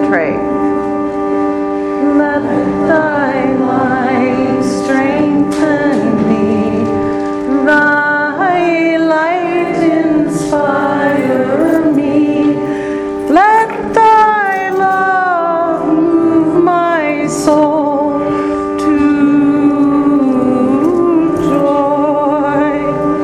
concentrate. Let thy light strengthen me, thy light inspire me. Let thy love move my soul to joy.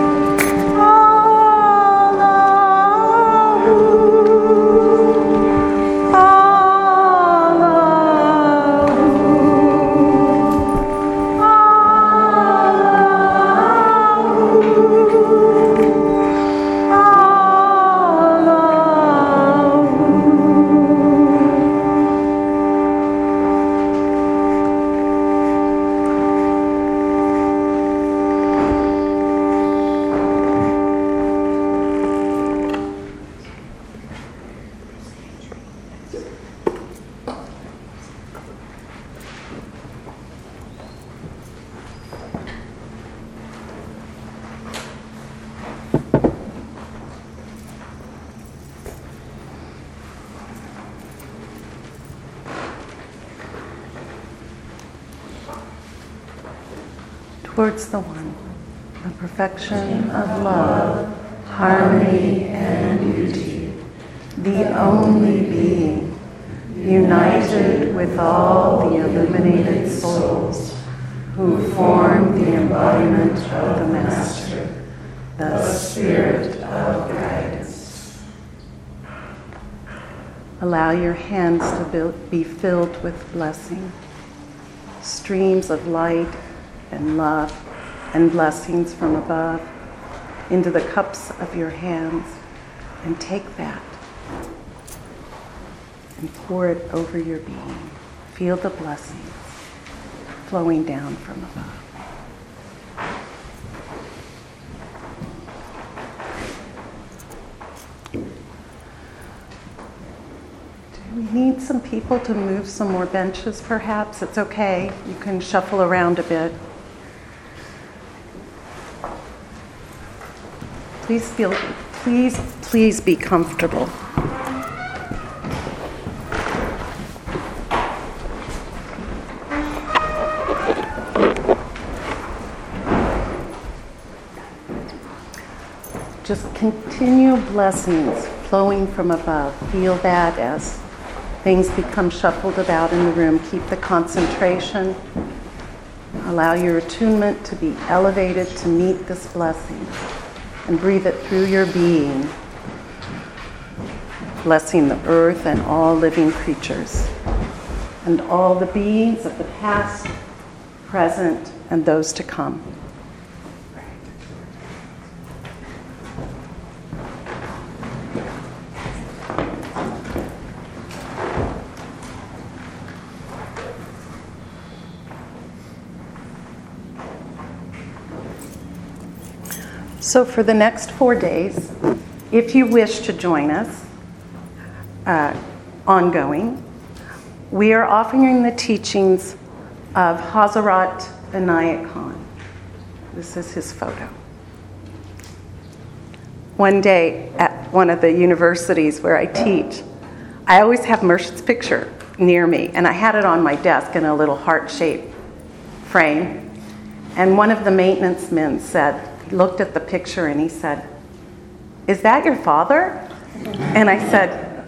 Towards the one, the perfection of love, harmony, and beauty, the only being, united with all the illuminated souls who form the embodiment of the Master, the Spirit of guidance. Allow your hands to be filled with blessing, streams of light and love and blessings from above into the cups of your hands, and take that and pour it over your being. Feel the blessings flowing down from above. Do we need some people to move some more benches, perhaps? It's okay. You can shuffle around a bit. Please be comfortable. Just continue blessings flowing from above. Feel that as things become shuffled about in the room. Keep the concentration. Allow your attunement to be elevated to meet this blessing. And breathe it through your being, blessing the earth and all living creatures, and all the beings of the past, present, and those to come. So for the next 4 days, if you wish to join us ongoing, we are offering the teachings of Hazrat Inayat Khan. This is his photo. One day at one of the universities where I teach, I always have Murshid's picture near me, and I had it on my desk in a little heart-shaped frame. And one of the maintenance men said, he looked at the picture and he said, "Is that your father?" And I said,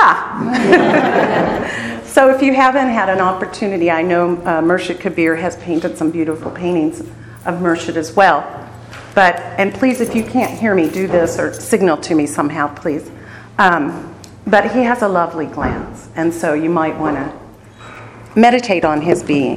"Yeah." So if you haven't had an opportunity, I know Murshid Kabir has painted some beautiful paintings of Murshid as well. And please, if you can't hear me, do this or signal to me somehow, please. But he has a lovely glance, and so you might want to meditate on his being.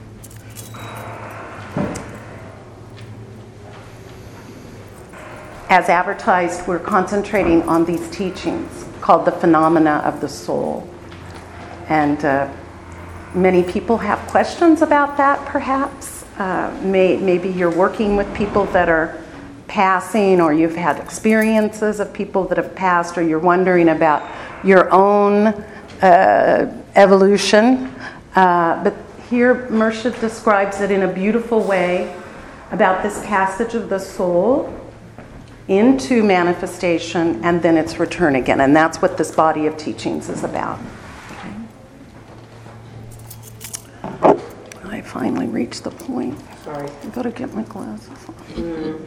As advertised, we're concentrating on these teachings called the phenomena of the soul. And many people have questions about that, perhaps. Maybe you're working with people that are passing, or you've had experiences of people that have passed, or you're wondering about your own evolution. But here, Murshid describes it in a beautiful way about this passage of the soul into manifestation and then its return again. And that's what this body of teachings is about. Okay. finally reached the point. Sorry. I've got to get my glasses on. Okay.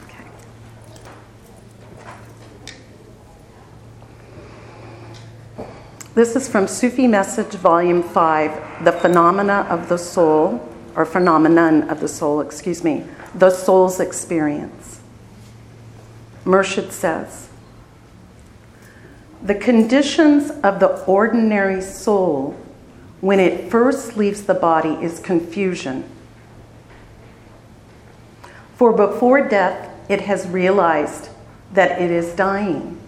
This is from Sufi Message, Volume 5, The Phenomena of the Soul, or Phenomenon of the Soul, the Soul's Experience. Murshid says, the conditions of the ordinary soul when it first leaves the body is confusion. For before death, it has realized that it is dying.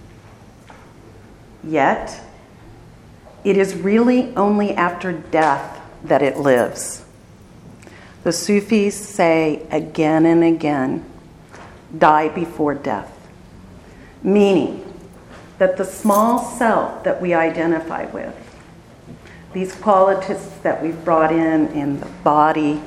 Yet, it is really only after death that it lives. The Sufis say again and again, die before death. Meaning that the small self that we identify with, these qualities that we've brought in the body,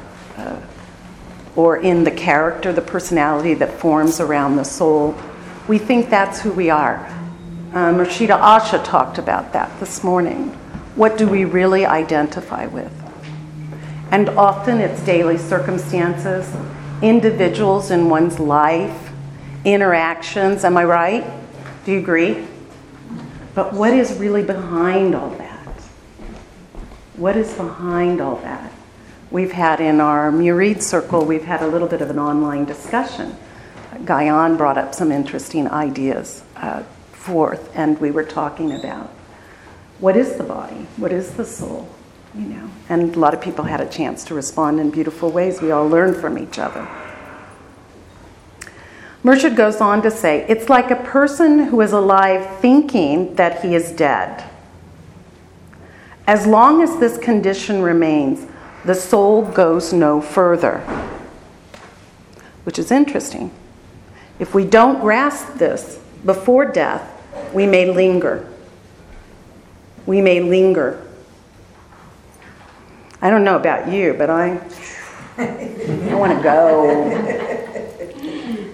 or in the character, the personality that forms around the soul, we think that's who we are. Murshida Asha talked about that this morning. What do we really identify with? And often it's daily circumstances, individuals in one's life, interactions, am I right? Do you agree? But what is really behind all that? What is behind all that? We've had in our Murid circle, we've had a little bit of an online discussion. Guyan brought up some interesting ideas forth, and we were talking about what is the body? What is the soul? And a lot of people had a chance to respond in beautiful ways. We all learned from each other. Murshid goes on to say, it's like a person who is alive thinking that he is dead. As long as this condition remains, the soul goes no further. Which is interesting. If we don't grasp this before death, we may linger. We may linger. I don't know about you, but I want to go.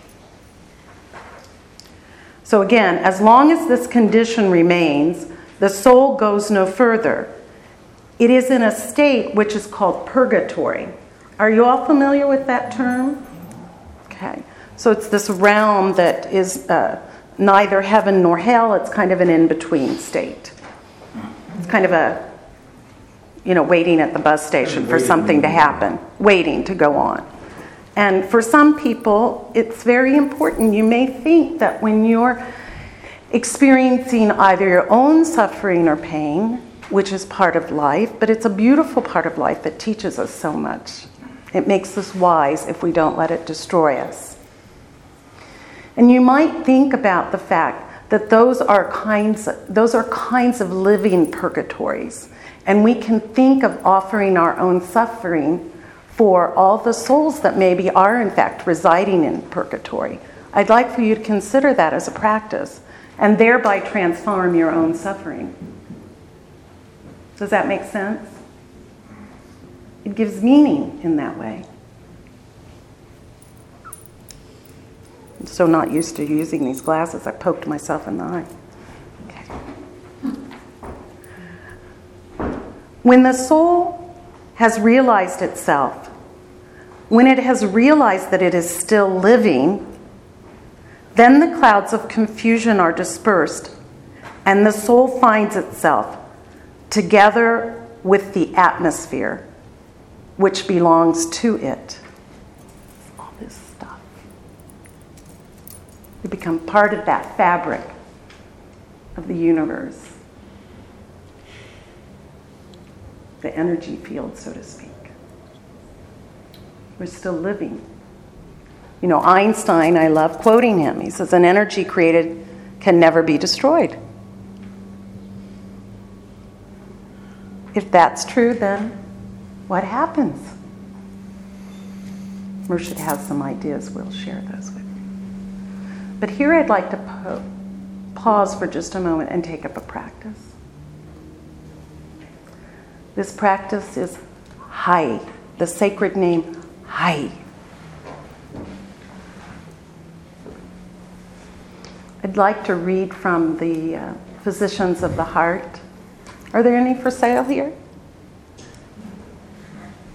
So again, as long as this condition remains, the soul goes no further. It is in a state which is called purgatory. Are you all familiar with that term? Okay. So it's this realm that is neither heaven nor hell. It's kind of an in-between state. It's kind of a, waiting at the bus station for something to happen, waiting to go on. And for some people, it's very important. You may think that when you're experiencing either your own suffering or pain, which is part of life, but it's a beautiful part of life that teaches us so much. It makes us wise if we don't let it destroy us. And you might think about the fact that those are kinds of living purgatories. And we can think of offering our own suffering for all the souls that maybe are in fact residing in purgatory. I'd like for you to consider that as a practice and thereby transform your own suffering. Does that make sense? It gives meaning in that way. I'm so not used to using these glasses, I poked myself in the eye. Okay. When the soul has realized itself, when it has realized that it is still living, then the clouds of confusion are dispersed, and the soul finds itself together with the atmosphere which belongs to it. All this stuff. We become part of that fabric of the universe. The energy field, so to speak. We're still living. Einstein, I love quoting him. He says, an energy created can never be destroyed. If that's true, then what happens? Murshid has some ideas. We'll share those with you. But here I'd like to pause for just a moment and take up a practice. This practice is Hai, the sacred name Hai. I'd like to read from the Physicians of the Heart. Are there any for sale here?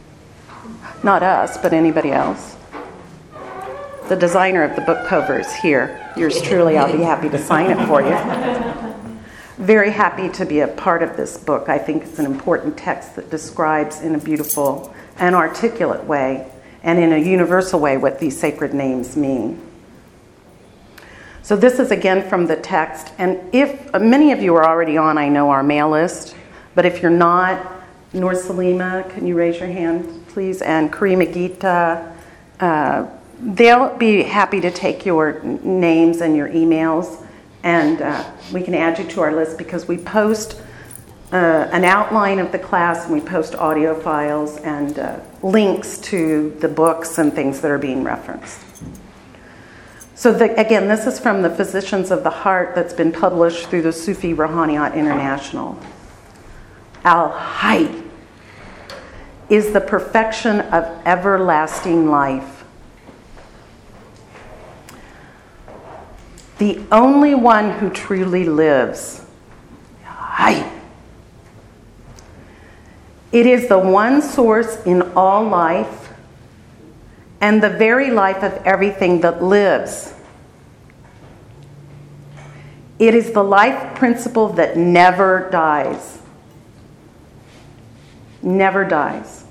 Not us, but anybody else. The designer of the book cover is here. Yours truly, I'll be happy to sign it for you. Very happy to be a part of this book. I think it's an important text that describes in a beautiful and articulate way and in a universal way what these sacred names mean. So this is again from the text. And if many of you are already on, I know, our mail list, but if you're not, Noor Salima, can you raise your hand, please? And Karima Gita, they'll be happy to take your names and your emails, and we can add you to our list because we post an outline of the class, and we post audio files and links to the books and things that are being referenced. So again, this is from the Physicians of the Heart that's been published through the Sufi Ruhaniyat International. Al-Hayy is the perfection of everlasting life. The only one who truly lives. Hayy. It is the one source in all life and the very life of everything that lives. It is the life principle that never dies. Never dies.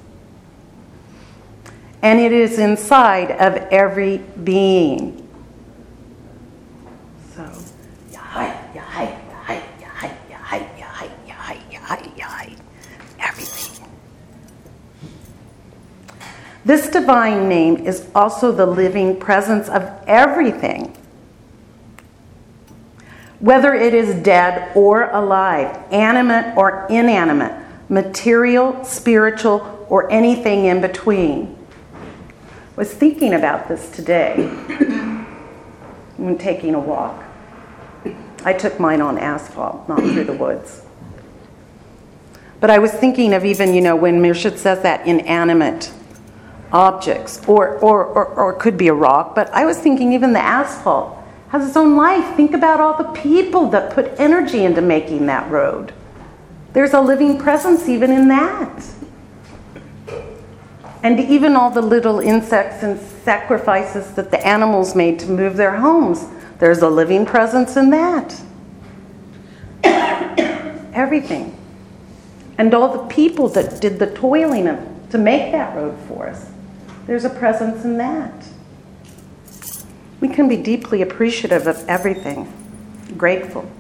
And it is inside of every being. So, everything. This divine name is also the living presence of everything. Whether it is dead or alive, animate or inanimate, material, spiritual, or anything in between. I was thinking about this today when taking a walk. I took mine on asphalt, not through the woods. But I was thinking of even, when Mirshid says that, inanimate objects, or could be a rock, but I was thinking even the asphalt has its own life. Think about all the people that put energy into making that road. There's a living presence even in that. And even all the little insects and sacrifices that the animals made to move their homes, there's a living presence in that. Everything. And all the people that did the toiling to make that road for us, there's a presence in that. We can be deeply appreciative of everything, grateful.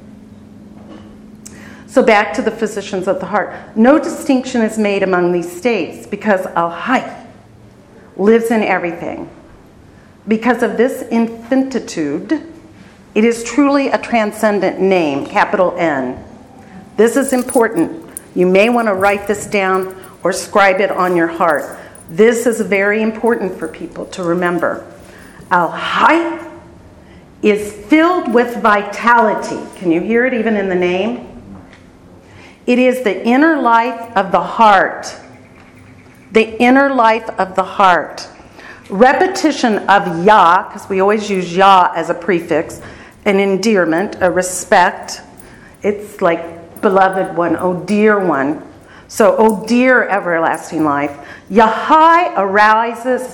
So back to the Physicians of the Heart. No distinction is made among these states because Al-Hayy lives in everything. Because of this infinitude, it is truly a transcendent name, capital N. This is important. You may want to write this down or scribe it on your heart. This is very important for people to remember. Al-Hayy is filled with vitality. Can you hear it even in the name? It is the inner life of the heart. The inner life of the heart. Repetition of Yah, because we always use Yah as a prefix, an endearment, a respect. It's like beloved one, oh dear one. So, oh dear everlasting life. Yahai arouses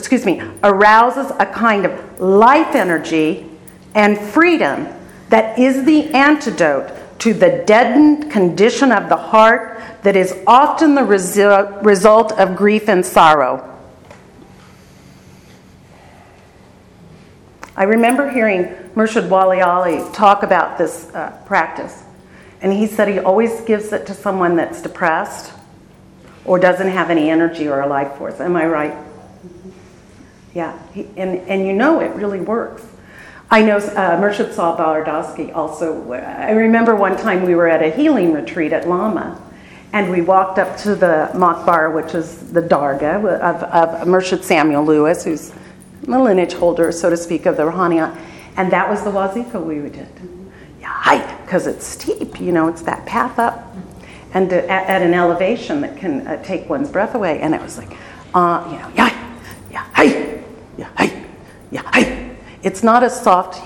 a kind of life energy and freedom that is the antidote to the deadened condition of the heart that is often the result of grief and sorrow. I remember hearing Murshid Wali Ali talk about this practice, and he said he always gives it to someone that's depressed or doesn't have any energy or a life force. Am I right? Yeah, and it really works. I know Murshid Saul Balardowski also. I remember one time we were at a healing retreat at Lama, and we walked up to the Makbar, which is the Dargah of Murshid Samuel Lewis, who's the lineage holder, so to speak, of the Ruhaniyat, and that was the wazifa we did. Yeah, because it's steep, it's that path up, and at an elevation that can take one's breath away, and it was like, It's not a soft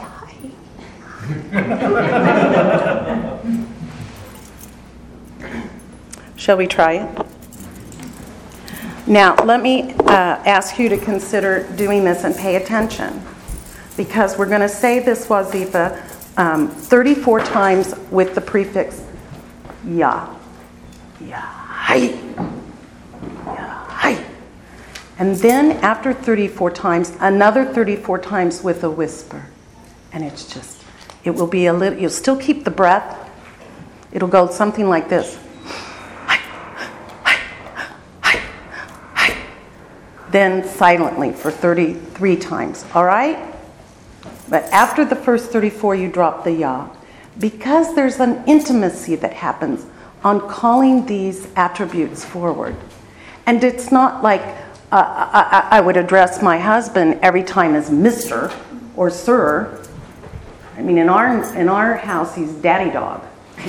Shall we try it? Now, let me ask you to consider doing this and pay attention, because we're going to say this wazifa 34 times with the prefix ya. Ya, hai. Ya, hai. And then after 34 times, another 34 times with a whisper. And it's just, it will be a little, you'll still keep the breath. It'll go something like this. Then silently for 33 times, all right? But after the first 34, you drop the ya. Because there's an intimacy that happens on calling these attributes forward. And it's not like I would address my husband every time as Mr. or Sir. I mean, in our house, he's daddy dog.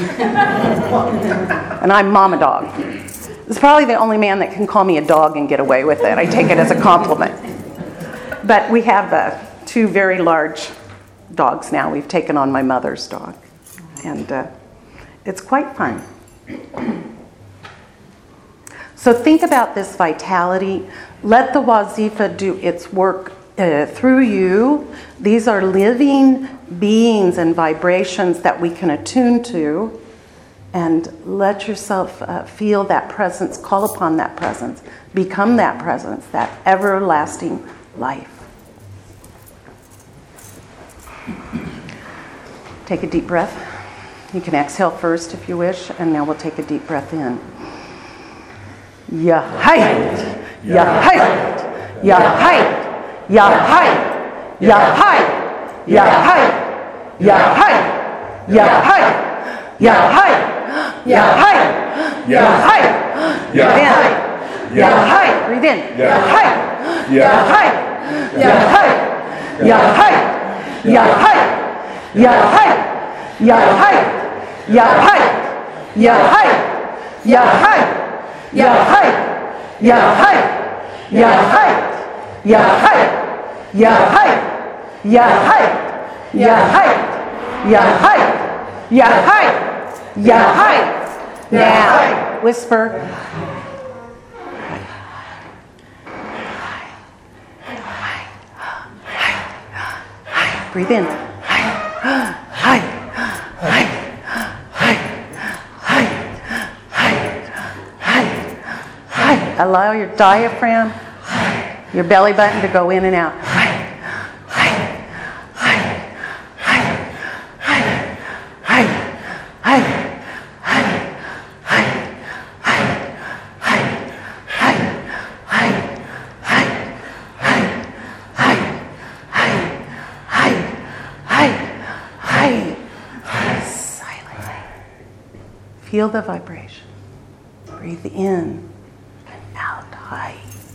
And I'm mama dog. It's probably the only man that can call me a dog and get away with it. I take it as a compliment. But we have 2 very large dogs now. We've taken on my mother's dog. And it's quite fun. So think about this vitality. Let the wazifa do its work through you. These are living beings and vibrations that we can attune to. And let yourself feel that presence, call upon that presence, become that presence, that everlasting life. Take a deep breath. You can exhale first if you wish, and now we'll take a deep breath in. Yahai, Yahai, Yahai, Yahai, Yahai, Yahai, Yahai, Yahai, Yahai, Yahai, Yahai, Yahai, Yahai, breathe in. Yahai, Yahai, Yahai, Yahai, Yahai, Yahai, Yahai, Yahai, Yahai, Yahai, Yahai, Yahai, Yahai, Yahai, Yahai, Yahai, Yahai, Yahai, Yahai, Yahai. Now, whisper. Breathe in. Allow your diaphragm, your belly button to go in and out. Feel the vibration. Breathe in and out. High.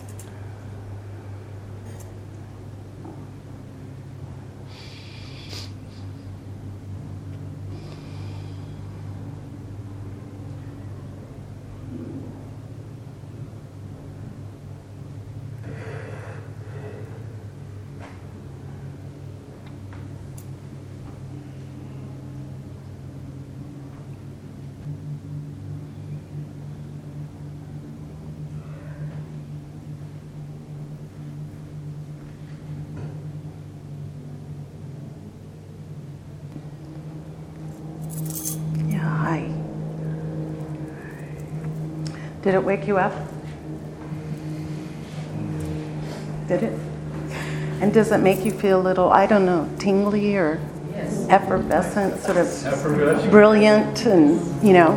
Did it wake you up? Did it? And does it make you feel a little, I don't know, tingly or effervescent, sort of brilliant and, you know?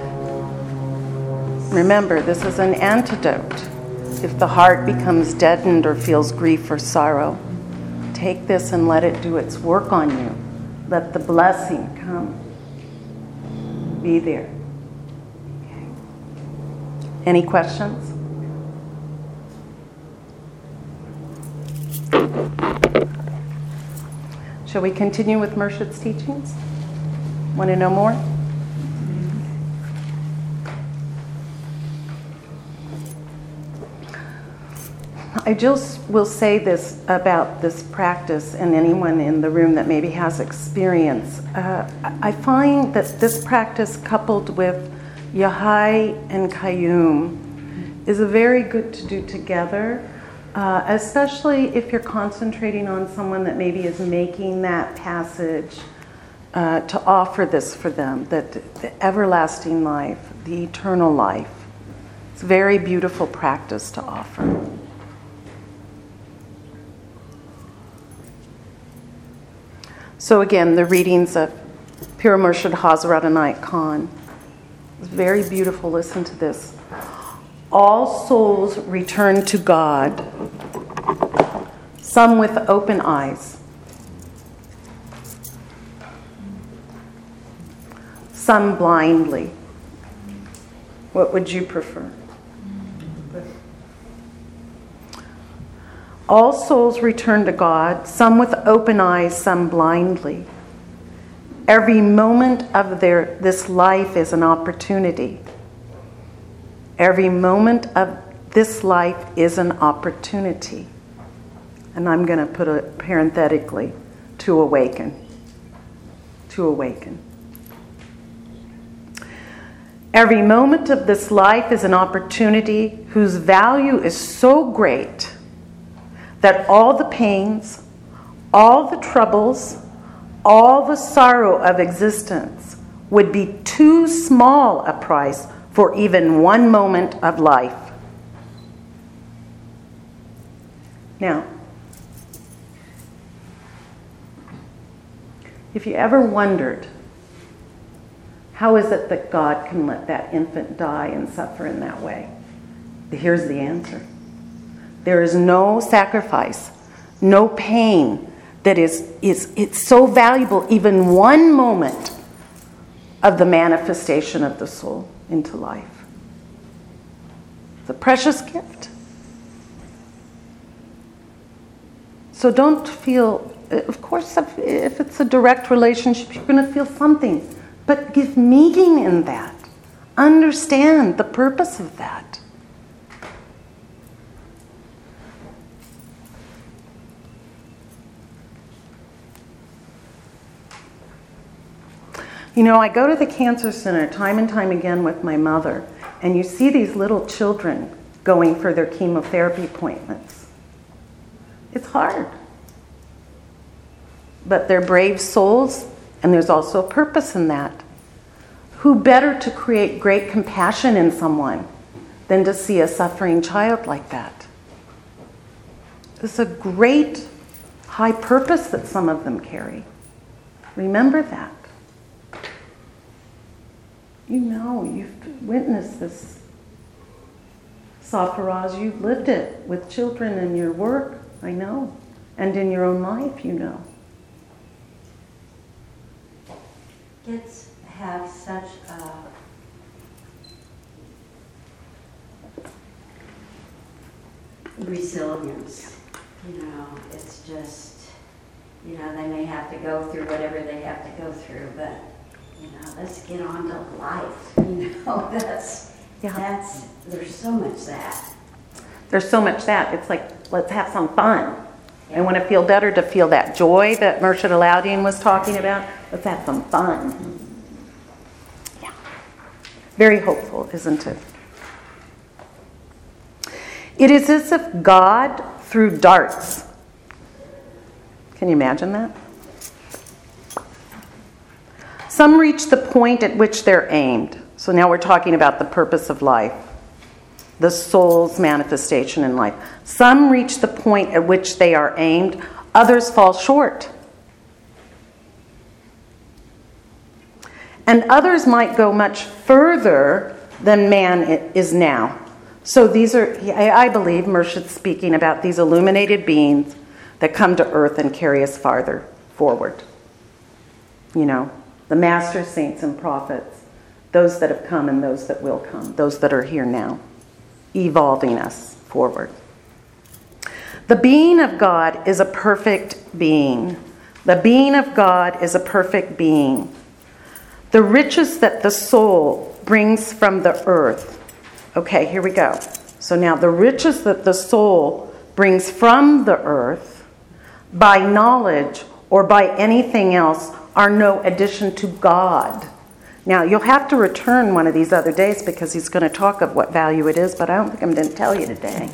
Remember, this is an antidote. If the heart becomes deadened or feels grief or sorrow, take this and let it do its work on you. Let the blessing come. Be there. Any questions? Shall we continue with Murshid's teachings? Want to know more? I just will say this about this practice, and anyone in the room that maybe has experience. I find that this practice coupled with Yahai and Qayyum is very good to do together, especially if you're concentrating on someone that maybe is making that passage, to offer this for them, that the everlasting life, the eternal life. It's a very beautiful practice to offer. So again, the readings of Pir Murshid Hazrat Inayat Khan. It's very beautiful. Listen to this. All souls return to God, some with open eyes, some blindly. What would you prefer? All souls return to God, some with open eyes, some blindly. Every moment of this life is an opportunity. Every moment of this life is an opportunity. And I'm going to put it parenthetically, to awaken. To awaken. Every moment of this life is an opportunity whose value is so great that all the pains, all the troubles, all the sorrow of existence would be too small a price for even one moment of life. Now, if you ever wondered, how is it that God can let that infant die and suffer in that way? Here's the answer. There is no sacrifice, no pain that it's so valuable, even one moment of the manifestation of the soul into life. It's a precious gift. So don't feel, of course, if it's a direct relationship, you're going to feel something. But give meaning in that. Understand the purpose of that. You know, I go to the cancer center time and time again with my mother, and you see these little children going for their chemotherapy appointments. It's hard. But they're brave souls, and there's also a purpose in that. Who better to create great compassion in someone than to see a suffering child like that? It's a great high purpose that some of them carry. Remember that. You know, you've witnessed this. Safaraz, you've lived it with children in your work, I know. And in your own life, you know. Kids have such a resilience, you know, it's just, you know, they may have to go through whatever they have to go through, but, you know, let's get on to life, you know, there's so much that. There's so much that. It's like, let's have some fun. I want to feel better, to feel that joy that Murshid Alauddin was talking about. Let's have some fun. Yeah. Very hopeful, isn't it? It is as if God threw darts. Can you imagine that? Some reach the point at which they're aimed. So now we're talking about the purpose of life, the soul's manifestation in life. Some reach the point at which they are aimed. Others fall short. And others might go much further than man is now. So these are, I believe, Murshid's speaking about these illuminated beings that come to earth and carry us farther forward. You know, the master saints and prophets, those that have come and those that will come, those that are here now, evolving us forward. The being of God is a perfect being. The being of God is a perfect being. The riches that the soul brings from the earth. Okay, here we go. So now the riches that the soul brings from the earth by knowledge or by anything else are no addition to God. Now, you'll have to return one of these other days because he's going to talk of what value it is, but I don't think I'm going to tell you today.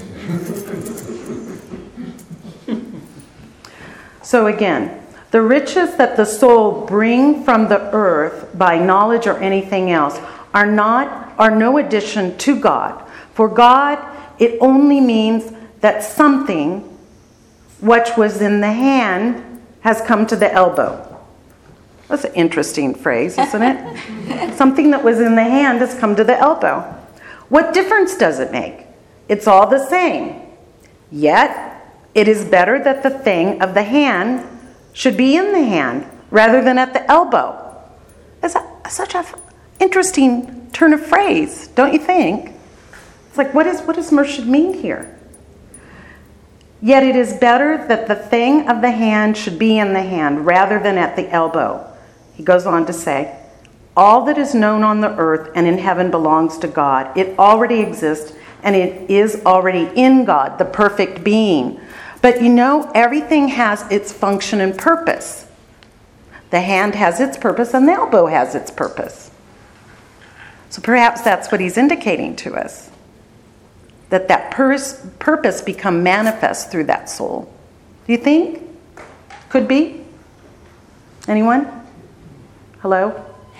So again, the riches that the soul bring from the earth by knowledge or anything else are no addition to God. For God, it only means that something which was in the hand has come to the elbow. That's an interesting phrase, isn't it? Something that was in the hand has come to the elbow. What difference does it make? It's all the same. Yet, it is better that the thing of the hand should be in the hand rather than at the elbow. That's such an interesting turn of phrase, don't you think? It's like, what does Murshid mean here? Yet it is better that the thing of the hand should be in the hand rather than at the elbow. He goes on to say, all that is known on the earth and in heaven belongs to God. It already exists and it is already in God, the perfect being. But everything has its function and purpose. The hand has its purpose and the elbow has its purpose. So perhaps that's what he's indicating to us. That purpose become manifest through that soul. Do you think? Could be? Anyone? Hello?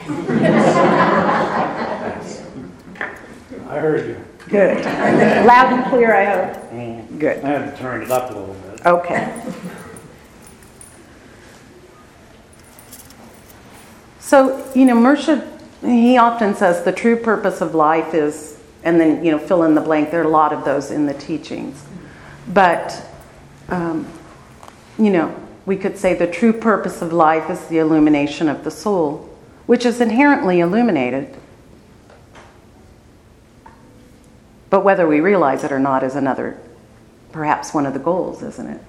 I heard you. Good. Loud and clear, I hope. Good. I had to turn it up a little bit. Okay. So, Murshid, he often says the true purpose of life is, and then, fill in the blank. There are a lot of those in the teachings. But, we could say the true purpose of life is the illumination of the soul, which is inherently illuminated. But whether we realize it or not is another, perhaps one of the goals, isn't it?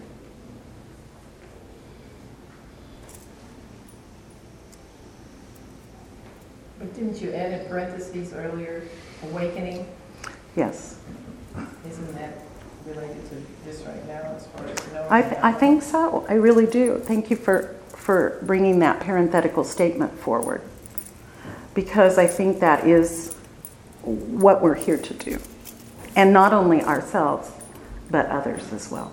But didn't you add in parentheses earlier, awakening? Yes. Isn't that related to this right now as far as knowing? I think so. I really do. Thank you for bringing that parenthetical statement forward. Because I think that is what we're here to do. And not only ourselves, but others as well.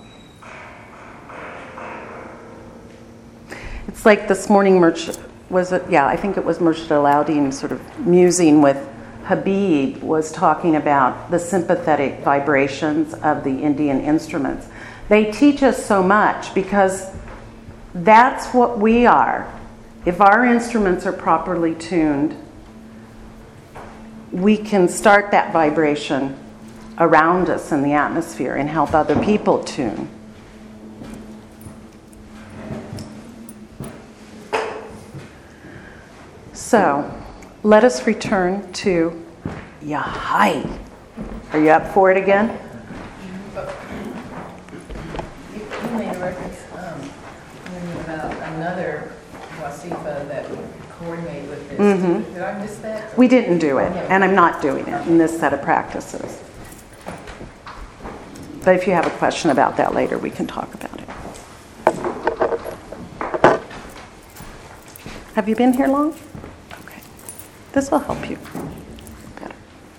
It's like this morning, I think it was Murshid Alauddin sort of musing with Habib was talking about the sympathetic vibrations of the Indian instruments. They teach us so much because that's what we are. If our instruments are properly tuned, we can start that vibration around us in the atmosphere and help other people tune. So, let us return to Yahai. Are you up for it again? You made a reference about another wasifa that would coordinate with this. Mm-hmm. Did I miss that? We didn't do it, and I'm not doing it in this set of practices. But if you have a question about that later, we can talk about it. Have you been here long? Okay. This will help you better.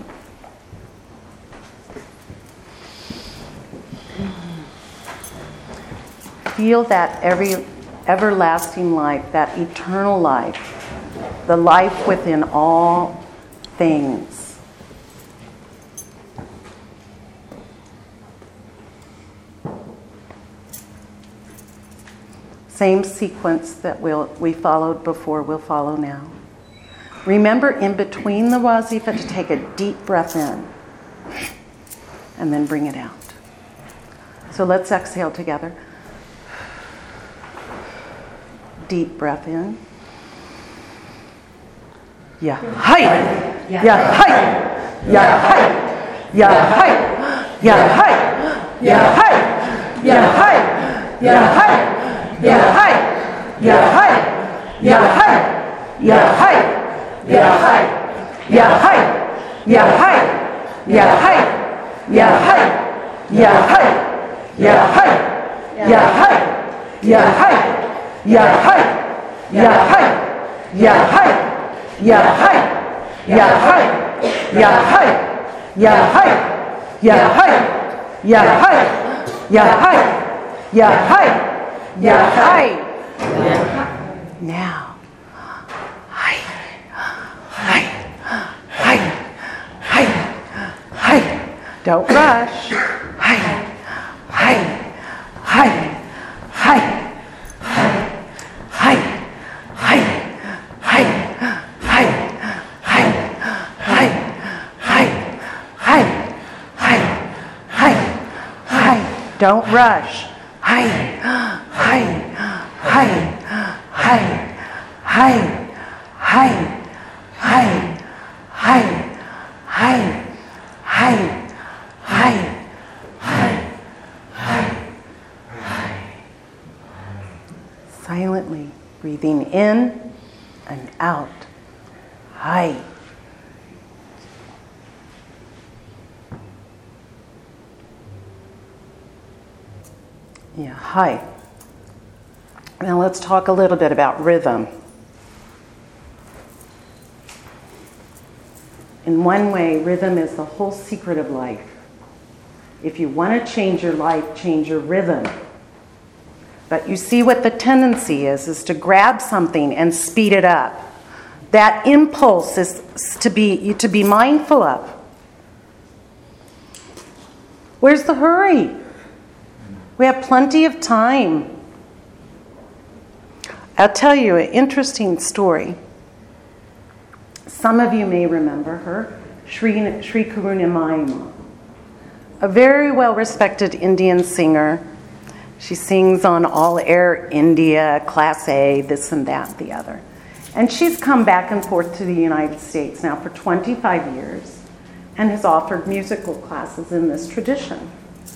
Feel that every everlasting life, that eternal life, the life within all things. Same sequence that we followed before, we'll follow now. Remember in between the wazifa to take a deep breath in and then bring it out. So let's exhale together. Deep breath in. Ya hay, ya hay, ya hay, ya hay, ya hay, ya hay, ya hay, ya hay. Ya hay, ya hay, ya hay, ya hay, ya hay, ya hay, ya hay, ya hay, ya hay, ya hay, ya hay, ya hay, ya hay, ya hay, ya hay, ya hay, ya hai, ya hai, ya hai, ya hai, ya hai, ya hai, ya hai, ya hai, ya hai. Now, hai, hai, hai, hai, hai. Don't rush. Hai, hai, hai, hai, hai, hai, hai, hai, hai, hai, hai, hai, hai, hai, hai, hai. Don't rush. Hai, hai, hai, hai, hai, hai, hai, hai, hai, hai, hai, hai, hai. Silently breathing in and out. Hai. Yeah, hai. Now let's talk a little bit about rhythm. In one way, rhythm is the whole secret of life. If you want to change your life, change your rhythm. But you see what the tendency is to grab something and speed it up. That impulse is to be mindful of. Where's the hurry? We have plenty of time. I'll tell you an interesting story. Some of you may remember her, Sri Karuna Mayama, a very well-respected Indian singer. She sings on All Air India, Class A, this and that, the other. And she's come back and forth to the United States now for 25 years and has offered musical classes in this tradition.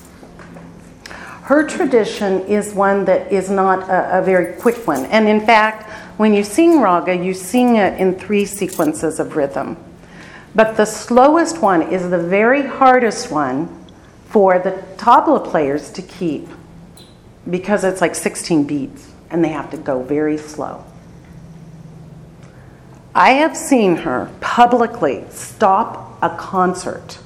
Her tradition is one that is not a very quick one. And in fact, when you sing raga, you sing it in 3 sequences of rhythm. But the slowest one is the very hardest one for the tabla players to keep, because it's like 16 beats and they have to go very slow. I have seen her publicly stop a concert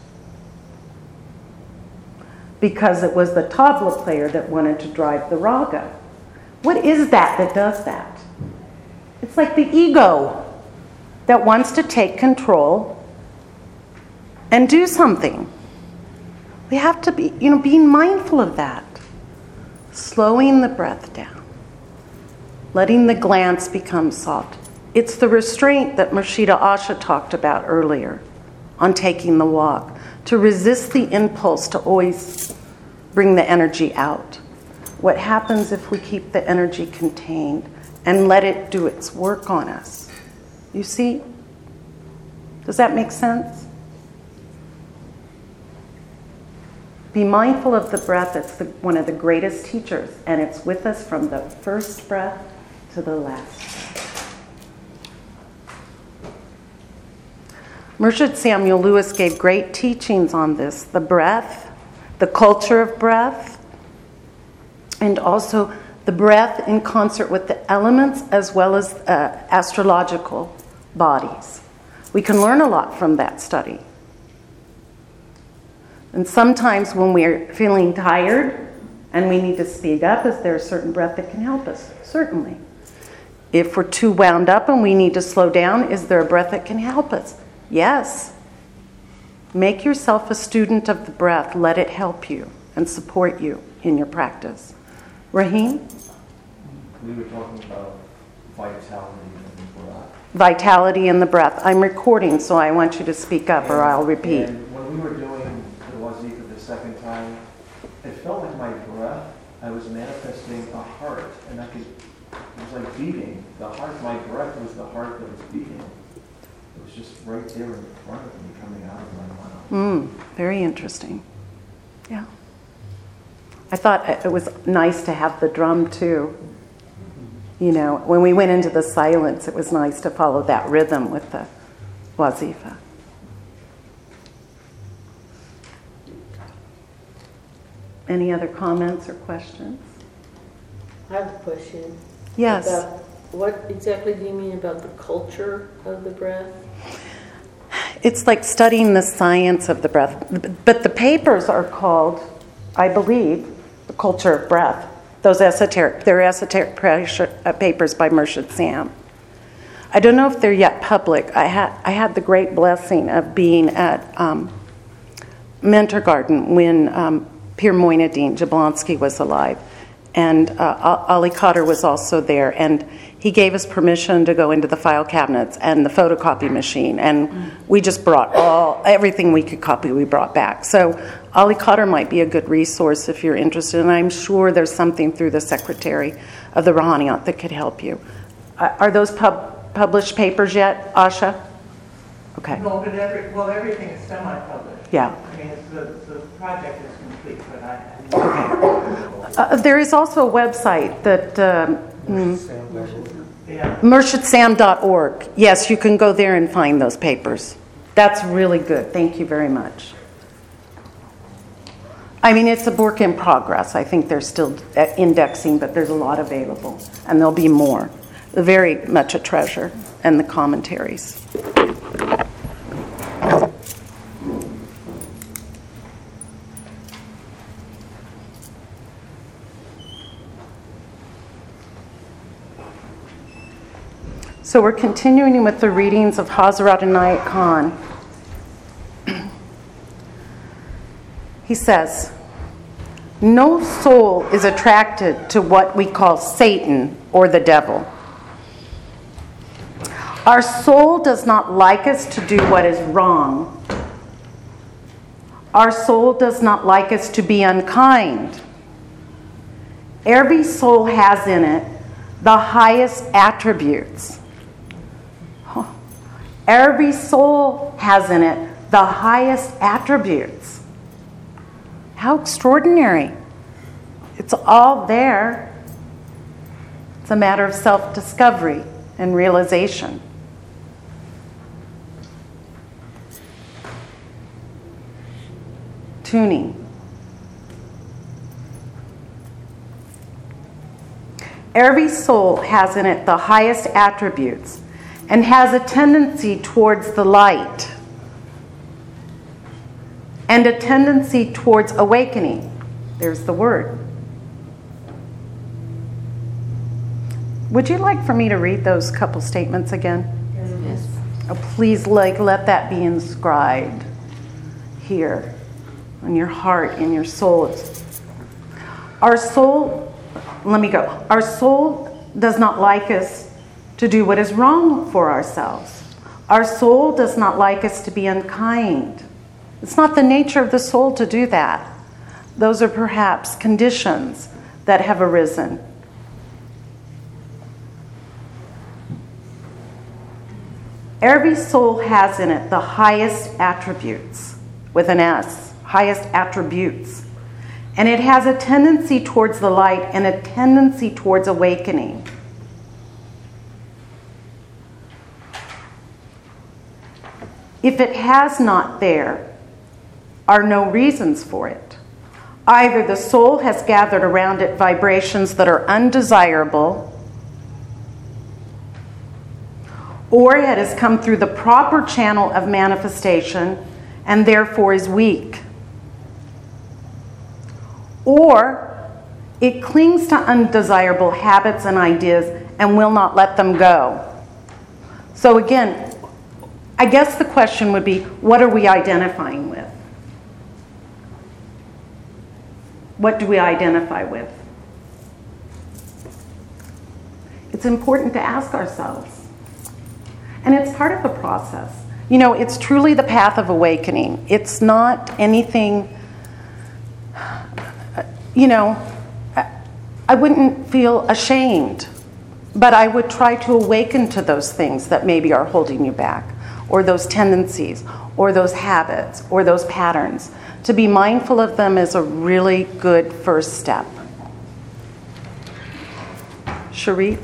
because it was the tabla player that wanted to drive the raga. What is that does that? It's like the ego that wants to take control and do something. We have to be, being mindful of that. Slowing the breath down. Letting the glance become soft. It's the restraint that Murshida Asha talked about earlier on taking the walk. To resist the impulse to always bring the energy out. What happens if we keep the energy contained and let it do its work on us? You see? Does that make sense? Be mindful of the breath. It's one of the greatest teachers, and it's with us from the first breath to the last. Murshid Samuel Lewis gave great teachings on this, the breath, the culture of breath, and also the breath in concert with the elements as well as astrological bodies. We can learn a lot from that study. And sometimes when we're feeling tired and we need to speed up, is there a certain breath that can help us? Certainly. If we're too wound up and we need to slow down, is there a breath that can help us? Yes. Make yourself a student of the breath. Let it help you and support you in your practice. Rahim? We were talking about vitality in the breath. Vitality in the breath. I'm recording, so I want you to speak up or I'll repeat. And when we were doing the wazifa the second time, it felt like my breath, I was manifesting a heart, and it was like beating. The heart, my breath was the heart that was beating. It was just right there in front of me, coming out of my mouth. Very interesting. Yeah. I thought it was nice to have the drum too. When we went into the silence, it was nice to follow that rhythm with the wazifa. Any other comments or questions? I have a question. Yes. About What exactly do you mean about the culture of the breath? It's like studying the science of the breath. But the papers are called, I believe, The Culture of Breath. They're esoteric papers by Murshid Sam. I don't know if they're yet public. I had the great blessing of being at Mentor Garden when Pir Moinuddin Jablonski was alive. And Ali Cotter was also there. And he gave us permission to go into the file cabinets and the photocopy machine. And we just brought everything we could copy, we brought back. So Ali Cotter might be a good resource if you're interested. And I'm sure there's something through the secretary of the Rouhaniyat that could help you. Are those published papers yet, Asha? Okay. No, but everything is semi-published. Yeah. I mean, the project is complete, but there is also a website that yeah. Murshidsam.org. Yes, you can go there and find those papers. That's really good. Thank you very much. I mean, it's a work in progress. I think they're still indexing, but there's a lot available, and there'll be more. Very much a treasure, and the commentaries. So we're continuing with the readings of Hazrat Inayat Khan. He says, no soul is attracted to what we call Satan or the devil. Our soul does not like us to do what is wrong. Our soul does not like us to be unkind. Every soul has in it the highest attributes. Every soul has in it the highest attributes. How extraordinary. It's all there. It's a matter of self-discovery and realization. Tuning. Every soul has in it the highest attributes and has a tendency towards the light and a tendency towards awakening. There's the word. Would you like for me to read those couple statements again? Yes. Oh, please, let that be inscribed here on your heart, in your soul. Our soul, Our soul does not like us to do what is wrong for ourselves. Our soul does not like us to be unkind. It's not the nature of the soul to do that. Those are perhaps conditions that have arisen. Every soul has in it the highest attributes, with an S, highest attributes. And it has a tendency towards the light and a tendency towards awakening. If it has not, there are no reasons for it. Either the soul has gathered around it vibrations that are undesirable, or it has come through the proper channel of manifestation and therefore is weak. Or it clings to undesirable habits and ideas and will not let them go. So again, I guess the question would be, what are we identifying with? What do we identify with? It's important to ask ourselves. And it's part of the process. You know, it's truly the path of awakening. It's not anything, I wouldn't feel ashamed, but I would try to awaken to those things that maybe are holding you back, or those tendencies, or those habits, or those patterns. To be mindful of them is a really good first step. Sharif?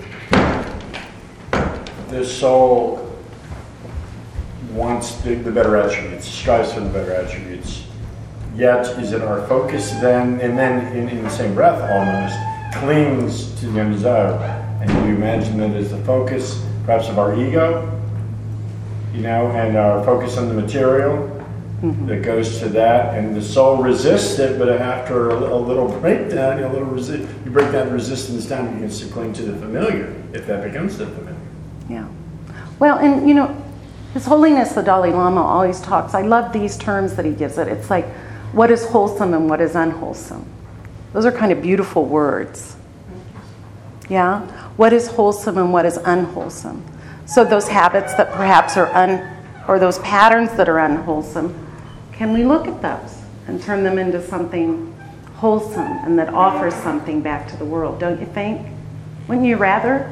The soul wants the better attributes, strives for the better attributes. Yet, is it our focus then, and then in the same breath almost, clings to the undesirable And we imagine that as the focus, perhaps of our ego, and our focus on the material that goes to that, and the soul resists it, but after a little breakdown, you break that resistance down, you can still cling to the familiar, if that becomes the familiar. Yeah. Well, and His Holiness the Dalai Lama always talks, I love these terms that he gives it. It's like, what is wholesome and what is unwholesome? Those are kind of beautiful words. Yeah? What is wholesome and what is unwholesome? So those habits that perhaps are or those patterns that are unwholesome, can we look at those and turn them into something wholesome and that offers something back to the world, don't you think? Wouldn't you rather?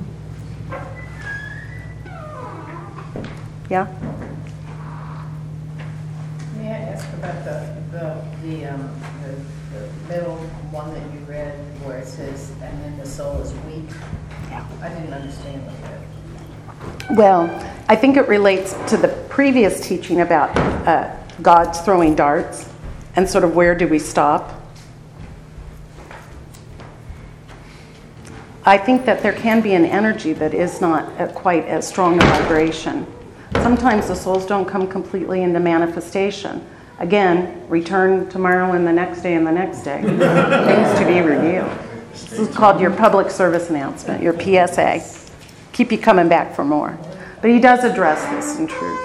Yeah? May I ask about the middle one that you read where it says, and then the soul is weak? Yeah. I didn't understand what that. Well, I think it relates to the previous teaching about God's throwing darts and sort of where do we stop. I think that there can be an energy that is not quite as strong a vibration. Sometimes the souls don't come completely into manifestation. Again, return tomorrow and the next day and the next day. Things to be revealed. This is called your public service announcement, your PSA. Keep you coming back for more. But he does address this in truth.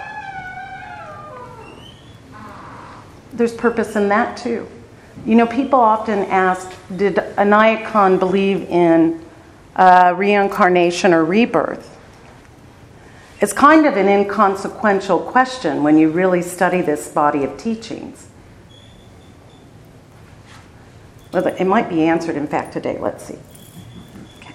There's purpose in that too. People often ask, did Inayat Khan believe in reincarnation or rebirth? It's kind of an inconsequential question when you really study this body of teachings. Well, it might be answered, in fact, today. Let's see. Okay.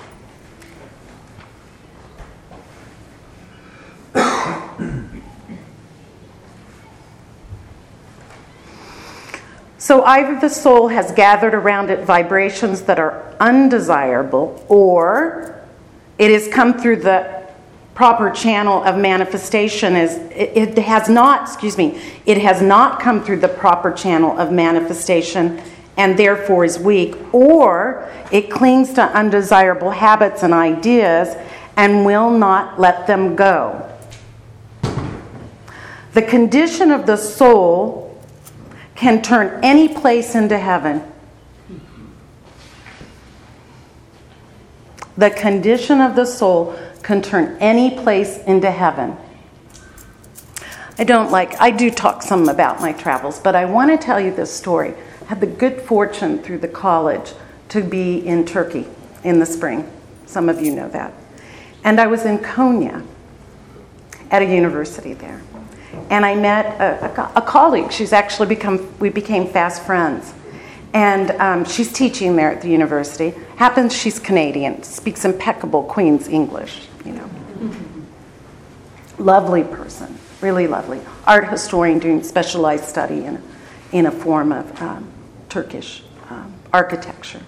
So either the soul has gathered around it vibrations that are undesirable, or it has come through the proper channel of manifestation. It has not come through the proper channel of manifestation and therefore is weak, or it clings to undesirable habits and ideas and will not let them go. The condition of the soul can turn any place into heaven. The condition of the soul can turn any place into heaven. I do talk some about my travels, but I want to tell you this story. I had the good fortune through the college to be in Turkey in the spring. Some of you know that. And I was in Konya at a university there. And I met a colleague. We became fast friends. And she's teaching there at the university. Happens she's Canadian, speaks impeccable Queen's English, Lovely person, really lovely. Art historian doing specialized study in a form of Turkish architecture.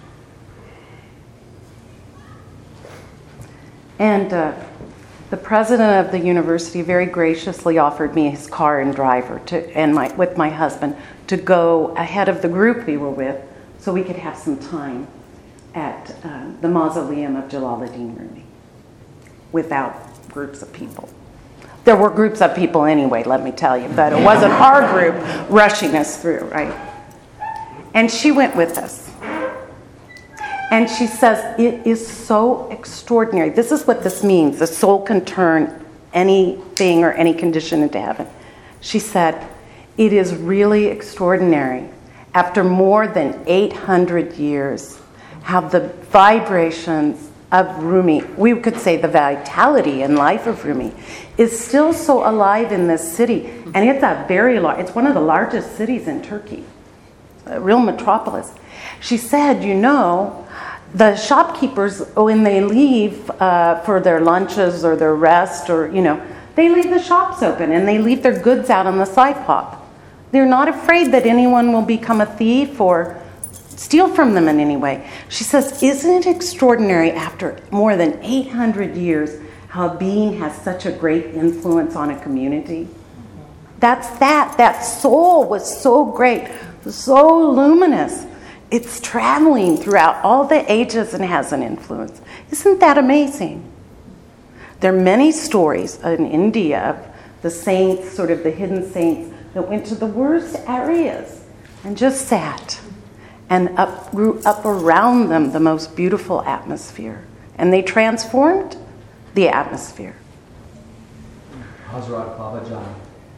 And the president of the university very graciously offered me his car and driver with my husband to go ahead of the group we were with so we could have some time at the mausoleum of Jalaluddin Rumi without groups of people. There were groups of people anyway, let me tell you, but it wasn't our group rushing us through, right? And she went with us. And she says, it is so extraordinary. This is what this means. The soul can turn anything or any condition into heaven. She said, it is really extraordinary. After more than 800 years, how the vibrations of Rumi, we could say the vitality and life of Rumi, is still so alive in this city. And it's one of the largest cities in Turkey, a real metropolis. She said, the shopkeepers, when they leave for their lunches or their rest they leave the shops open and they leave their goods out on the sidewalk. They're not afraid that anyone will become a thief or steal from them in any way. She says, isn't it extraordinary after more than 800 years how a being has such a great influence on a community? That soul was so great, so luminous. It's traveling throughout all the ages and has an influence. Isn't that amazing? There are many stories in India of the saints, sort of the hidden saints, that went to the worst areas and just sat and grew up around them the most beautiful atmosphere. And they transformed the atmosphere. Hazrat Babajan.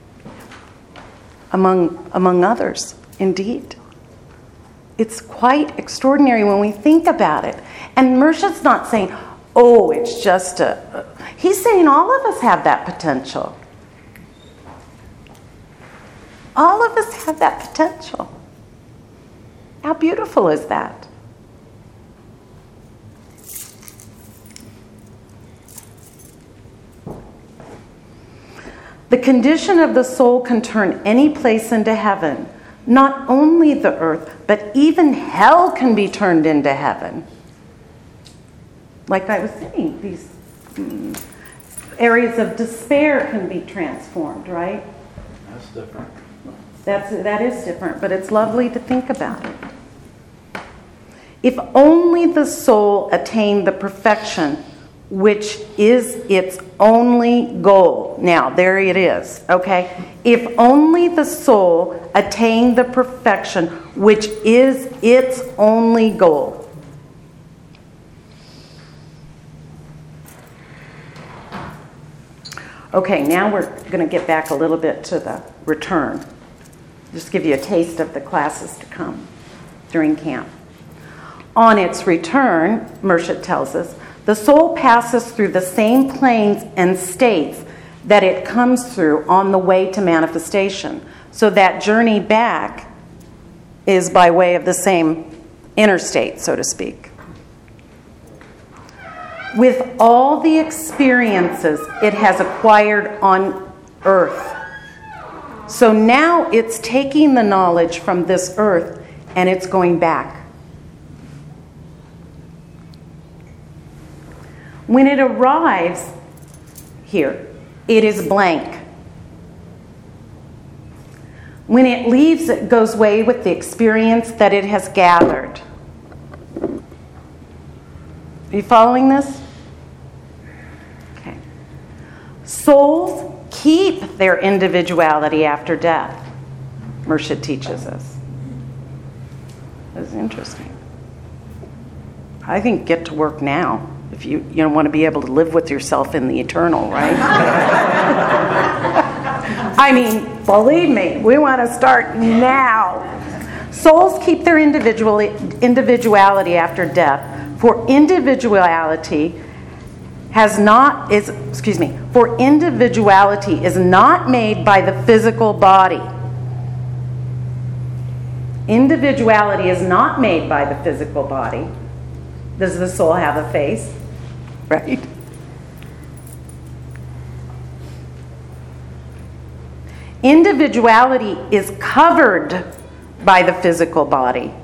Among others, indeed. It's quite extraordinary when we think about it. And Murshid's not saying, oh, it's just he's saying all of us have that potential. All of us have that potential. How beautiful is that? The condition of the soul can turn any place into heaven. Not only the earth, but even hell can be turned into heaven. Like I was saying, these areas of despair can be transformed, right? That's different. That is different, but it's lovely to think about it. If only the soul attained the perfection which is its only goal. Now, there it is, okay? If only the soul attained the perfection which is its only goal. Okay, now we're going to get back a little bit to the return. Just give you a taste of the classes to come during camp. On its return, Murshid tells us, the soul passes through the same planes and states that it comes through on the way to manifestation. So that journey back is by way of the same interstate, so to speak. With all the experiences it has acquired on earth. So now it's taking the knowledge from this earth and it's going back. When it arrives here, it is blank. When it leaves, it goes away with the experience that it has gathered. Are you following this? Okay. Souls keep their individuality after death, Murshid teaches us. That's interesting. I think get to work now. If you want to be able to live with yourself in the eternal, right? I mean, believe me, we want to start now. Souls keep their individuality after death, for individuality is not made by the physical body. Individuality is not made by the physical body. Does the soul have a face? Right? Individuality is covered by the physical body.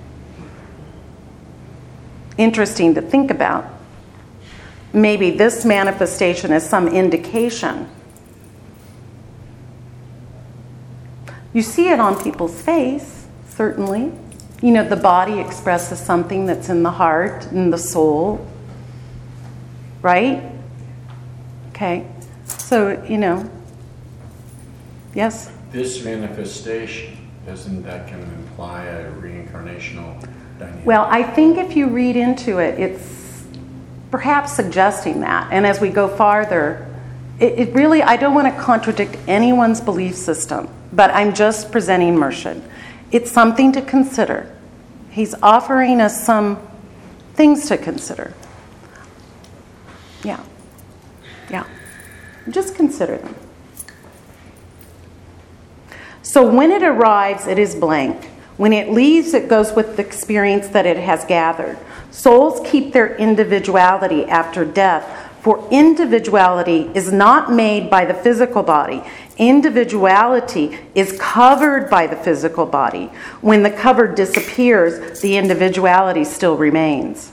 Interesting to think about. Maybe this manifestation is some indication. You see it on people's face, certainly. You know, the body expresses something that's in the heart and the soul. Right? Okay. So, yes? This manifestation, doesn't that kind of imply a reincarnational dynamic? Well, I think if you read into it, it's perhaps suggesting that. And as we go farther, it really, I don't want to contradict anyone's belief system, but I'm just presenting Murshid. It's something to consider. He's offering us some things to consider. Yeah. Just consider them. So when it arrives, it is blank. When it leaves, it goes with the experience that it has gathered. Souls keep their individuality after death, for individuality is not made by the physical body. Individuality is covered by the physical body. When the cover disappears, the individuality still remains.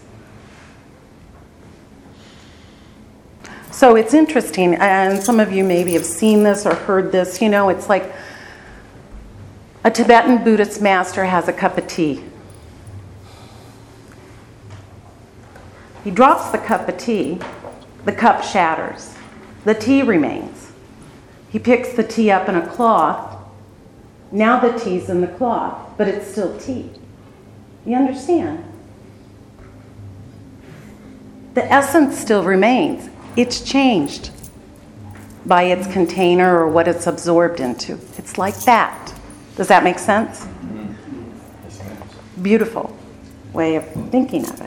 So it's interesting, and some of you maybe have seen this or heard this. It's like a Tibetan Buddhist master has a cup of tea. He drops the cup of tea. The cup shatters. The tea remains. He picks the tea up in a cloth. Now the tea's in the cloth, but it's still tea. You understand? The essence still remains. It's changed by its container or what it's absorbed into. It's like that. Does that make sense? Beautiful way of thinking of it.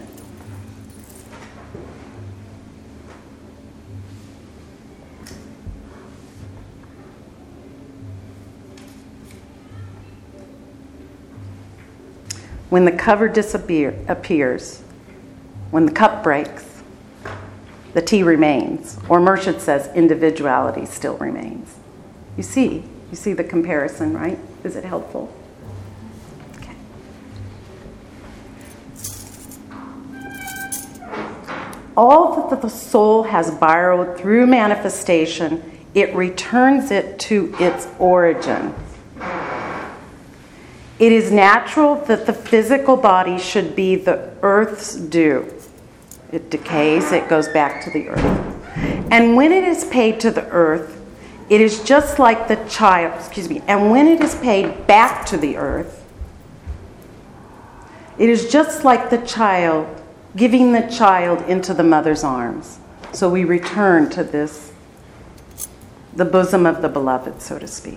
When the cover appears, when the cup breaks, the tea remains. Or Murshid says individuality still remains. You see the comparison, right? Is it helpful? Okay. All that the soul has borrowed through manifestation, it returns it to its origin. It is natural that the physical body should be the earth's due. It decays, it goes back to the earth. And when it is paid to the earth, it is just like the child, and when it is paid back to the earth, it is just like the child, giving the child into the mother's arms. So we return to this, the bosom of the beloved, so to speak.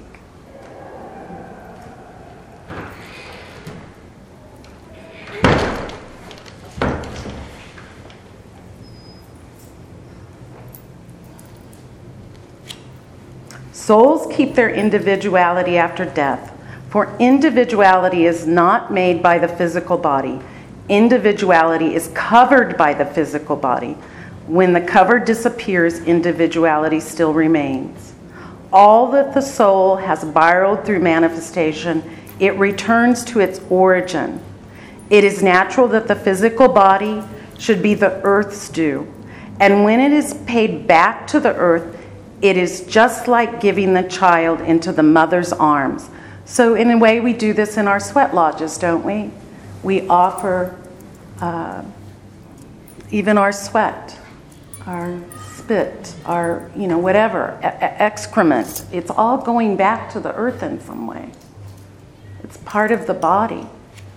Souls keep their individuality after death, for individuality is not made by the physical body. Individuality is covered by the physical body. When the cover disappears, individuality still remains. All that the soul has borrowed through manifestation, it returns to its origin. It is natural that the physical body should be the earth's due. And when it is paid back to the earth, it is just like giving the child into the mother's arms. So in a way, we do this in our sweat lodges, don't we? We offer even our sweat, our spit, our, whatever, excrement. It's all going back to the earth in some way. It's part of the body.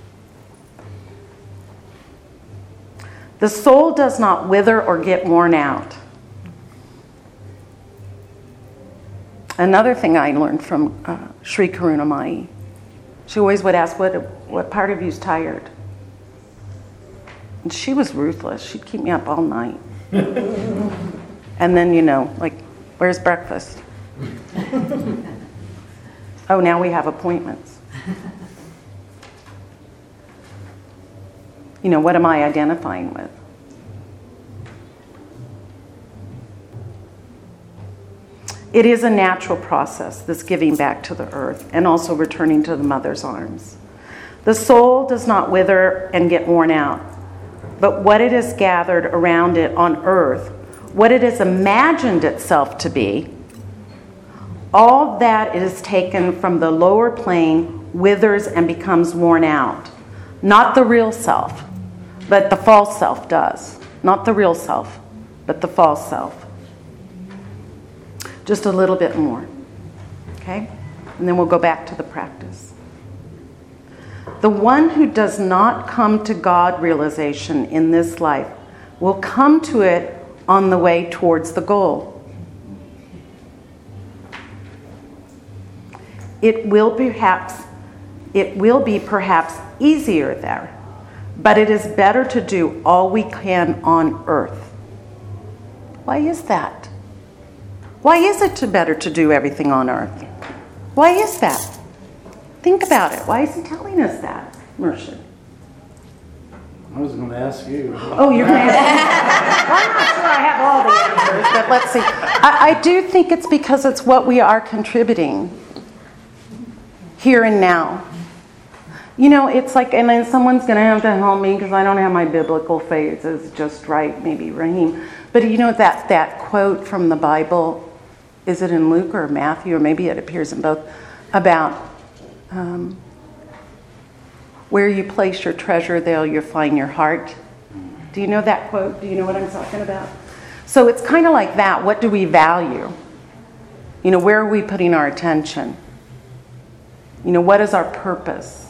The soul does not wither or get worn out. Another thing I learned from Sri Karunamai, she always would ask, what part of you is tired? And she was ruthless. She'd keep me up all night. And then, where's breakfast? Oh, now we have appointments. What am I identifying with? It is a natural process, this giving back to the earth and also returning to the mother's arms. The soul does not wither and get worn out, but what it has gathered around it on earth, what it has imagined itself to be, all that is taken from the lower plane withers and becomes worn out. Not the real self, but the false self does. Not the real self, but the false self. Just a little bit more, okay? And then we'll go back to the practice. The one who does not come to God realization in this life will come to it on the way towards the goal. It will be perhaps easier there, but it is better to do all we can on earth. Why is that? Why is it better to do everything on earth? Why is that? Think about it. Why is he telling us that, Murshid? I was going to ask you. Oh, you're going to ask me? Well, I'm not sure I have all the answers, but let's see. I do think it's because it's what we are contributing here and now. It's like, and then someone's going to have to help me because I don't have my biblical phrases just right, maybe Raheem. But that quote from the Bible, is it in Luke or Matthew, or maybe it appears in both, about where you place your treasure, there you'll find your heart. Do you know that quote? Do you know what I'm talking about? So it's kind of like that. What do we value? You know, where are we putting our attention? You know, what is our purpose?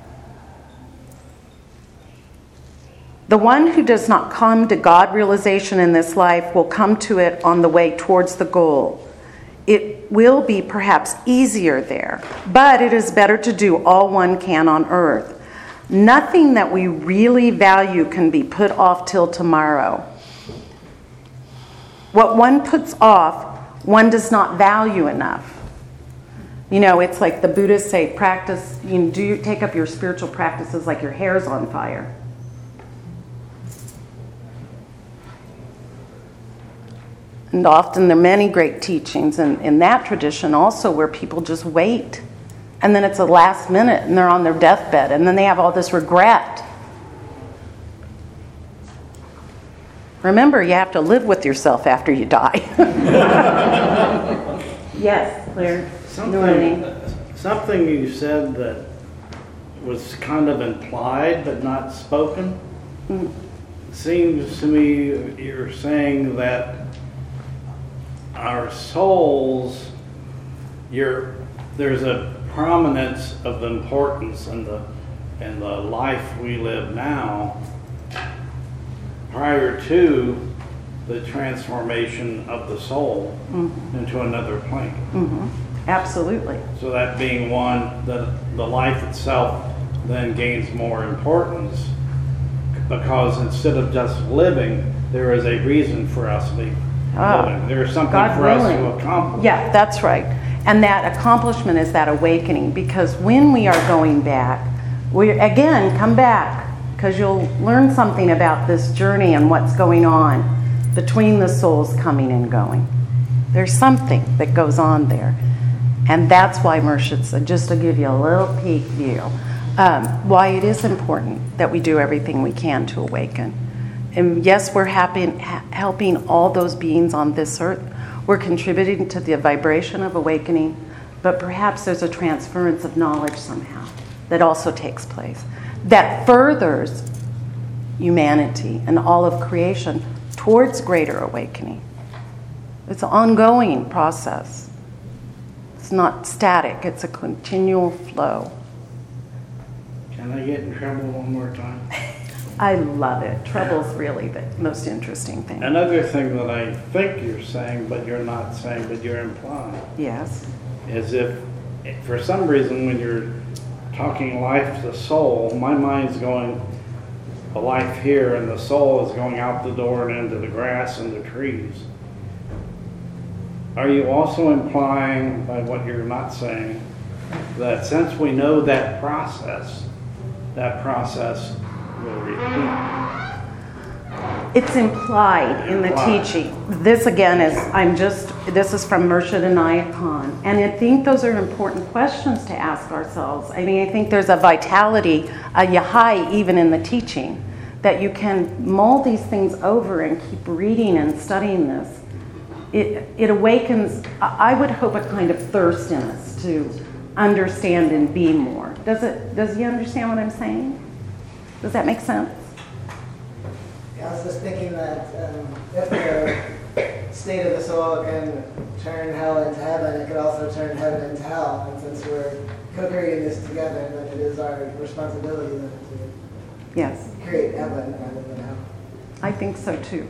The one who does not come to God realization in this life will come to it on the way towards the goal. It will be perhaps easier there, but it is better to do all one can on earth. Nothing that we really value can be put off till tomorrow. What one puts off, one does not value enough. You know, it's like the Buddhists say, practice, take up your spiritual practices like your hair's on fire. And often there are many great teachings in that tradition also where people just wait. And then it's the last minute and they're on their deathbed and then they have all this regret. Remember, you have to live with yourself after you die. Yes, Claire. Something you said that was kind of implied but not spoken. Mm. Seems to me you're saying that our souls, there's a prominence of importance in the life we live now prior to the transformation of the soul into another plane. Mm-hmm. Absolutely. So that being one, the life itself then gains more importance because instead of just living, there is a reason for us living. There is something God for us willing. to accomplish. Yeah, that's right. And that accomplishment is that awakening, because when we are going back, we again come back, because you'll learn something about this journey and what's going on between the souls coming and going. There's something that goes on there. And that's why Mershitsa, just to give you a little peek view, why it is important that we do everything we can to awaken. And yes, we're helping all those beings on this earth. We're contributing to the vibration of awakening, but perhaps there's a transference of knowledge somehow that also takes place that furthers humanity and all of creation towards greater awakening. It's an ongoing process. It's not static, it's a continual flow. Can I get in trouble one more time? I love it. Trouble's really the most interesting thing. Another thing that I think you're saying, but you're not saying, but you're implying, Yes. is if for some reason when you're talking life to soul, my mind's going the life here and the soul is going out the door and into the grass and the trees. Are you also implying, by what you're not saying, that since we know that process will repeat? It's implied in the teaching. This again is, this is from Murshid Inayat Khan. And I think those are important questions to ask ourselves. I mean, I think there's a vitality, a yahai even in the teaching, that you can mull these things over and keep reading and studying this. It awakens, I would hope, a kind of thirst in us to understand and be more. Does he understand what I'm saying? Does that make sense? I was just thinking that if the state of the soul can turn hell into heaven, it could also turn heaven into hell. And since we're co-creating this together, then it is our responsibility then to Yes. create heaven rather than hell. I think so too.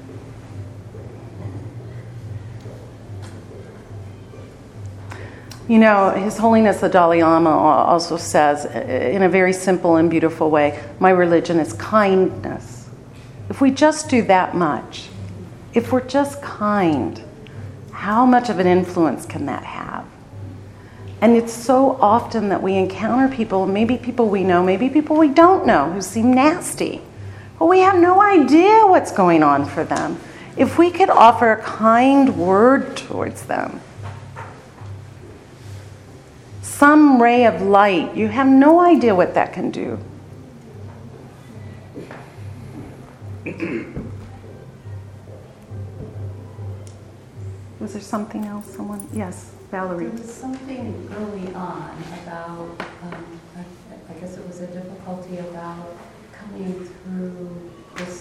You know, His Holiness the Dalai Lama also says in a very simple and beautiful way, my religion is kindness. If we just do that much, if we're just kind, how much of an influence can that have? And it's so often that we encounter people, maybe people we know, maybe people we don't know, who seem nasty. But we have no idea what's going on for them. If we could offer a kind word towards them, some ray of light, you have no idea what that can do. Was there something else? Someone? Yes, Valerie. There was something early on about, I guess it was a difficulty about coming through this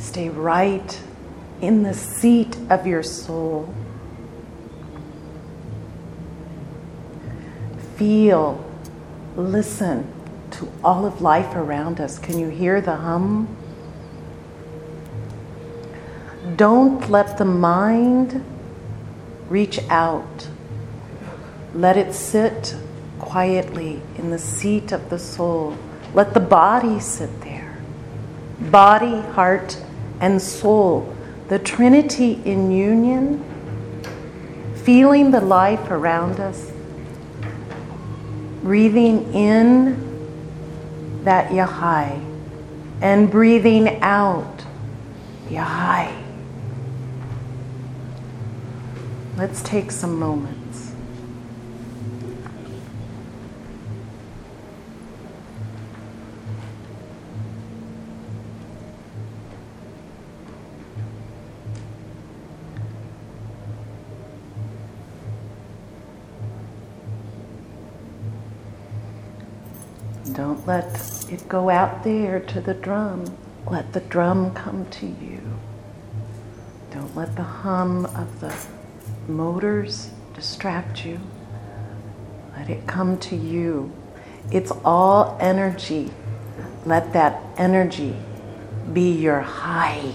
Stay right in the seat of your soul. Feel, listen to all of life around us. Can you hear the hum? Don't let the mind reach out. Let it sit quietly in the seat of the soul. Let the body sit there. Body, heart, and soul. The Trinity in union. Feeling the life around us. Breathing in that Yahai and breathing out Yahai. Let's take some moments. Don't let it go out there to the drum. Let the drum come to you. Don't let the hum of the motors distract you. Let it come to you. It's all energy. Let that energy be your high.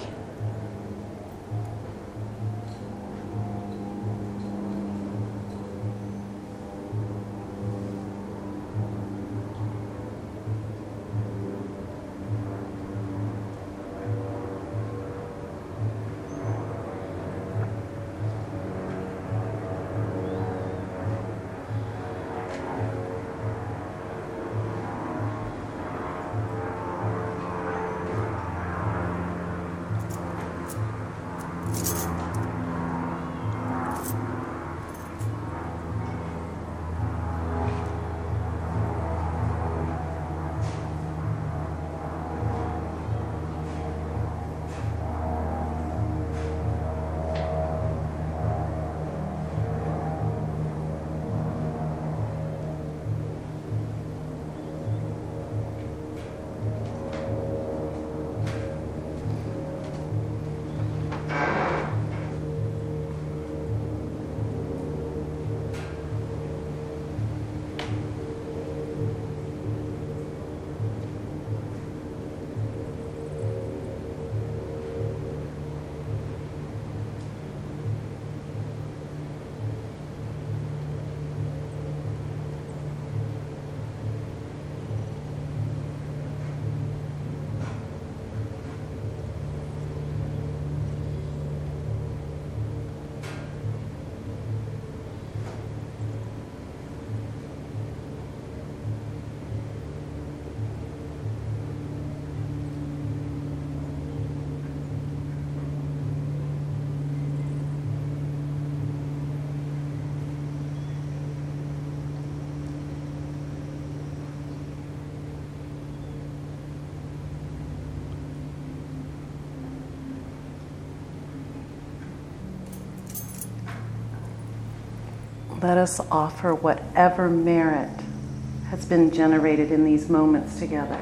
Let us offer whatever merit has been generated in these moments together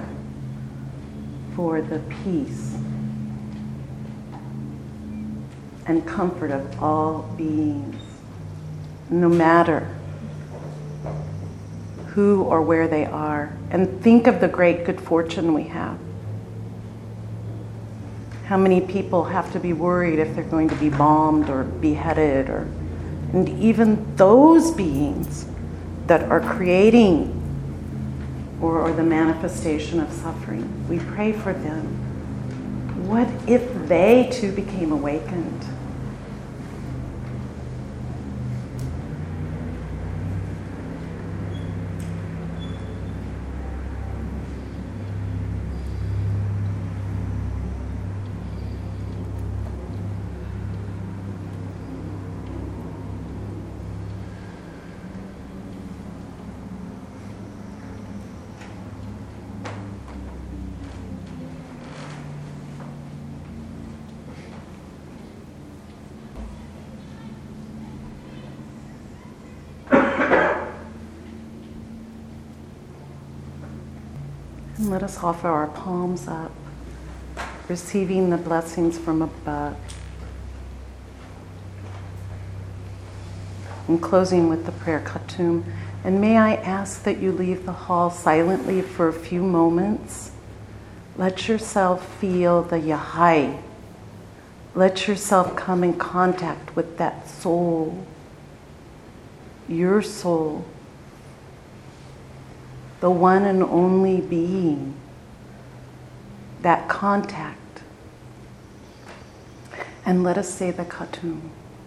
for the peace and comfort of all beings, no matter who or where they are. And think of the great good fortune we have. How many people have to be worried if they're going to be bombed or beheaded, and even those beings that are creating or the manifestation of suffering. We pray for them. What if they too became awakened? And let us offer our palms up receiving the blessings from above. And closing with the prayer Khatum. And may I ask that you leave the hall silently for a few moments. Let yourself feel the Yahai. Let yourself come in contact with that soul, your soul, the one and only being, that contact. And let us say the Khatum.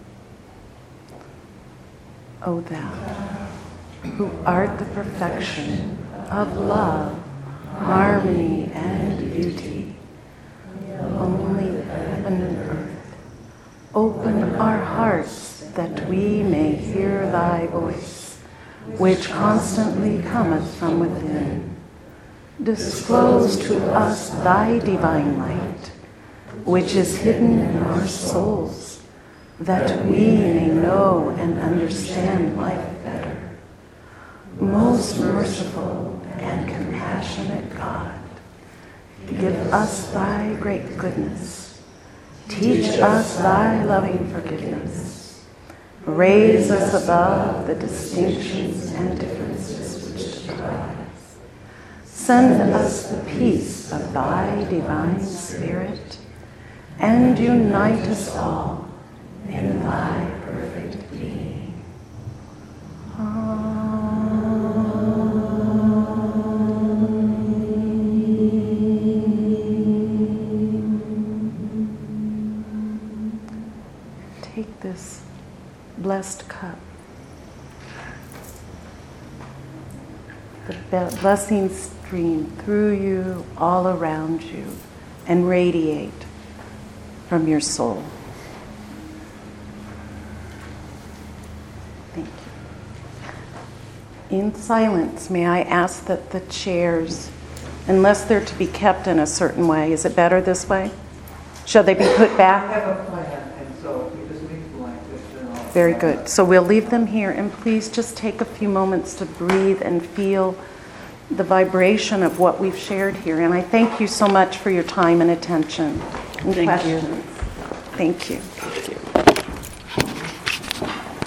O thou, who art the perfection of love, harmony, and beauty, only heaven and earth, open our hearts that we may hear thy voice, which constantly cometh from within. Disclose to us thy divine light, which is hidden in our souls, that we may know and understand life better. Most merciful and compassionate God, give us thy great goodness. Teach us thy loving forgiveness. Raise us above the distinctions and differences which divide us. Send us the peace of thy divine Spirit, and unite us all in thy perfect being. Take this blessed cup. The blessings stream through you, all around you, and radiate from your soul. Thank you. In silence, may I ask that the chairs, unless they're to be kept in a certain way, is it better this way? Shall they be put I back? have a plan, and so we just leave blankets and all. Very good. So we'll leave them here, and please just take a few moments to breathe and feel the vibration of what we've shared here. And I thank you so much for your time and attention and questions. Thank you.